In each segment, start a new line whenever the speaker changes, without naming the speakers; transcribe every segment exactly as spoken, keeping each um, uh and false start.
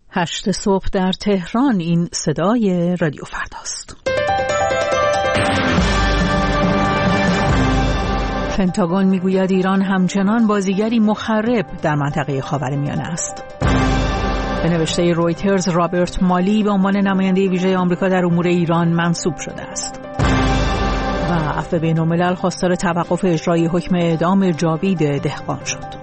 هشت صبح در تهران. این صدای رادیو فرداست. پنتاگون میگوید ایران همچنان بازیگری مخرب در منطقه خاورمیانه است. به نوشته رویترز، رابرت مالی به عنوان نماینده ویژه آمریکا در امور ایران منصوب شده است. و عفو بین‌الملل خواستار توقف اجرای حکم اعدام جاوید دهقان شد.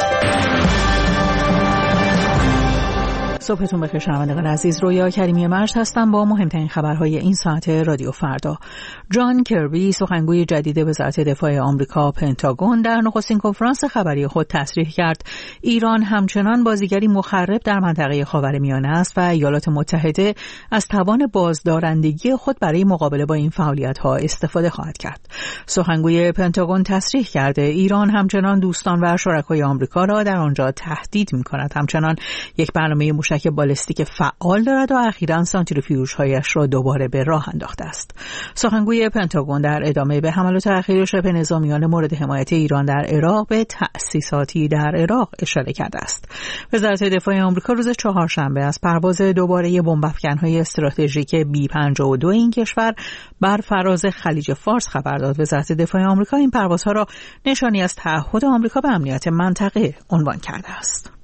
صبحتون بخیر شنوندگان عزیز، رویا کریمی مرج هستم با مهمترین خبرهای این ساعت رادیو فردا. جان کربی، سخنگوی جدید وزارت دفاع آمریکا پنتاگون، در نخستین کنفرانس خبری خود تصریح کرد ایران همچنان بازیگری مخرب در منطقه خاورمیانه است و ایالات متحده از توان بازدارندگی خود برای مقابله با این فعالیت‌ها استفاده خواهد کرد. سخنگوی پنتاگون تصریح کرده ایران همچنان دوستان و شرکای آمریکا را در آنجا تهدید می‌کند، همچنان یک برنامه موشک بالستیک فعال دارد و اخیراً سانتریفیوژهایش را دوباره به راه انداخته است. سخنگوی پنتاگون در ادامه به حملات اخیر شبه نظامیان مورد حمایت ایران در عراق به تأسیساتی در عراق اشاره کرده است. وزارت دفاع آمریکا روز چهارشنبه از پرواز دوباره بمب افکن‌های استراتژیک بی پنجاه و دو این کشور بر فراز خلیج فارس خبر داد. وزارت دفاع آمریکا این پروازها را نشانی از تعهد آمریکا به امنیت منطقه عنوان کرده است.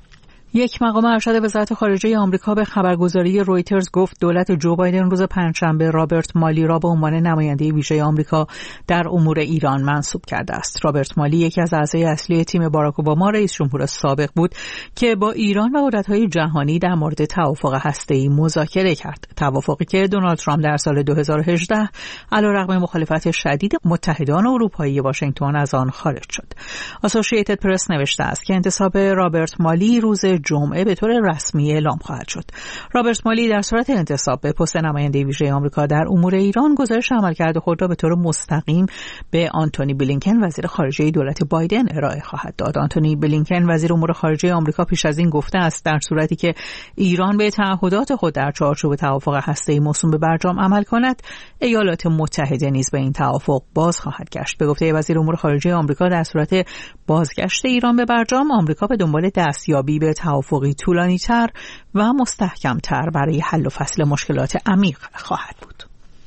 یک مقام ارشد وزارت خارجه آمریکا به خبرگزاری رویترز گفت دولت جو بایدن روز پنجشنبه رابرت مالی را به عنوان نماینده ویژه آمریکا در امور ایران منصوب کرده است. رابرت مالی یکی از اعضای اصلی تیم باراک اوباما رئیس جمهور سابق بود که با ایران و قدرت‌های جهانی در مورد توافق هسته‌ای مذاکره کرد. توافقی که دونالد ترامپ در سال دو هزار و هجده علیرغم مخالفت شدید متحدان اروپایی واشنگتن از آن خارج شد. اسوسییتد پرس نوشته است که انتصاب رابرت مالی روز جمعه به طور رسمی اعلام خواهد شد. رابرت مالی در صورت انتصاب به پست نماینده ویژه آمریکا در امور ایران گزارش عملکرد خود را به طور مستقیم به آنتونی بلینکن وزیر خارجه دولت بایدن ارائه خواهد داد. آنتونی بلینکن وزیر امور خارجه آمریکا پیش از این گفته است در صورتی که ایران به تعهدات خود در چارچوب توافق هسته‌ای موسوم به برجام عمل کند، ایالات متحده نیز به این توافق باز خواهد گشت. به گفته وزیر امور خارجه آمریکا در صورت بازگشت ایران به برجام، آمریکا به دنبال دستیابی به توافقی طولانی‌تر و مستحکم‌تر برای حل و فصل مشکلات عمیق خواهد بود.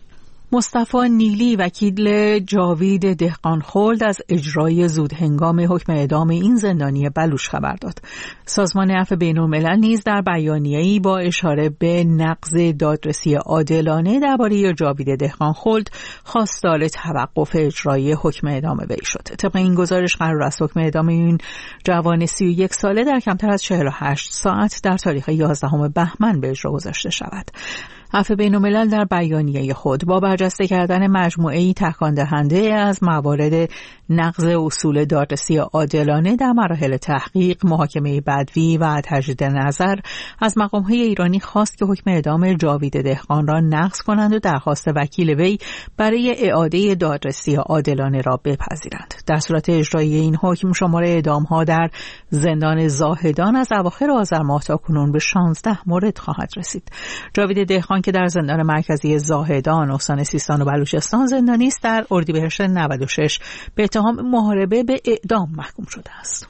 مصطفی نیلی، وکیل جاوید دهقان خلد، از اجرای زودهنگام حکم اعدام این زندانی بلوچ خبر داد. سازمان عفو بین‌الملل نیز در بیانیه‌ای با اشاره به نقض دادرسی عادلانه درباره جاوید دهقان خلد خواستار توقف اجرای حکم اعدام وی شد. طبق این گزارش قرار است حکم اعدام این جوان سی و یک ساله در کمتر از چهل و هشت ساعت در تاریخ یازدهم بهمن به اجرا گذاشته شود. عفو بین‌الملل در بیانیه خود با برجسته کردن مجموعه‌ای تکان دهنده از موارد نقض اصول دادرسی عادلانه در مراحل تحقیق، محاکمه بدوی و تجدید نظر از مقام‌های ایرانی خواست که حکم اعدام جاوید دهقان را نقض کنند و درخواست وکیل وی برای اعاده دادرسی عادلانه را بپذیرند. در صورت اجرای این حکم شماره اعدام‌ها در زندان زاهدان از اواخر آذر ماه تا کنون به شانزده مورد خواهد رسید. جاوید دهقان که در زندان مرکزی زاهدان استان سیستان و بلوچستان زندانی است، در اردیبهشت نود و شش به اتهام محاربه به اعدام محکوم شده است.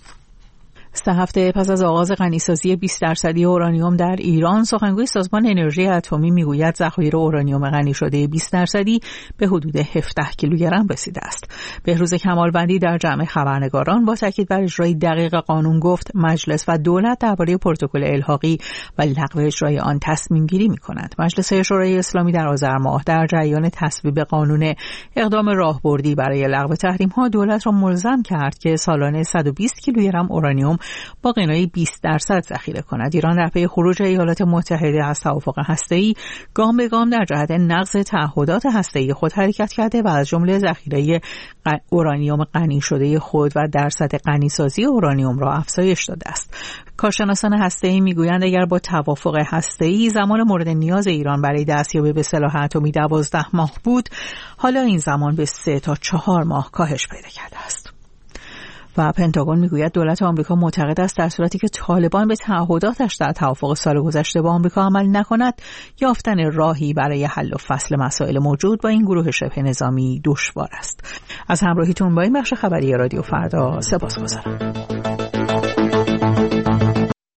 سه هفته پس از آغاز غنیسازی بیست درصدی اورانیوم در ایران، سخنگوی سازمان انرژی اتمی میگوید ذخایر اورانیوم غنی شده بیست درصدی به حدود هفده کیلوگرم رسیده است. بهروز کمالوندی در جمع خبرنگاران با تاکید بر اجرای دقیق قانون گفت مجلس و دولت درباره پروتکل الحاقی و لغو اجرای آن تصمیم گیری می‌کنند. مجلس شورای اسلامی در آذر ماه در جریان تصویب قانون اقدام راهبردی برای لغو تحریم‌ها دولت را ملزم کرد که سالانه صد و بیست کیلوگرم اورانیوم با غنای بیست درصد ذخیره کند. ایران در پی خروج ایالات متحده از توافق هسته‌ای گام به گام در جهت نقض تعهدات هسته‌ای خود حرکت کرده و از جمله ذخیره اورانیوم غنی شده خود و درصد غنیسازی اورانیوم را افزایش داده است. کارشناسان هسته‌ای میگویند اگر با توافق هسته‌ای زمان مورد نیاز ایران برای دستیابی به سلاح اتمی دوازده ماه بود، حالا این زمان به سه تا چهار ماه کاهش پیدا کرده است. و پنتاگون میگوید دولت آمریکا معتقد است در صورتی که طالبان به تعهداتش در توافق سال گذشته با آمریکا عمل نکند، یافتن راهی برای حل و فصل مسائل موجود با این گروه شبه نظامی دشوار است. از همراهیتون با این بخش خبری رادیو فردا سپاسگزارم.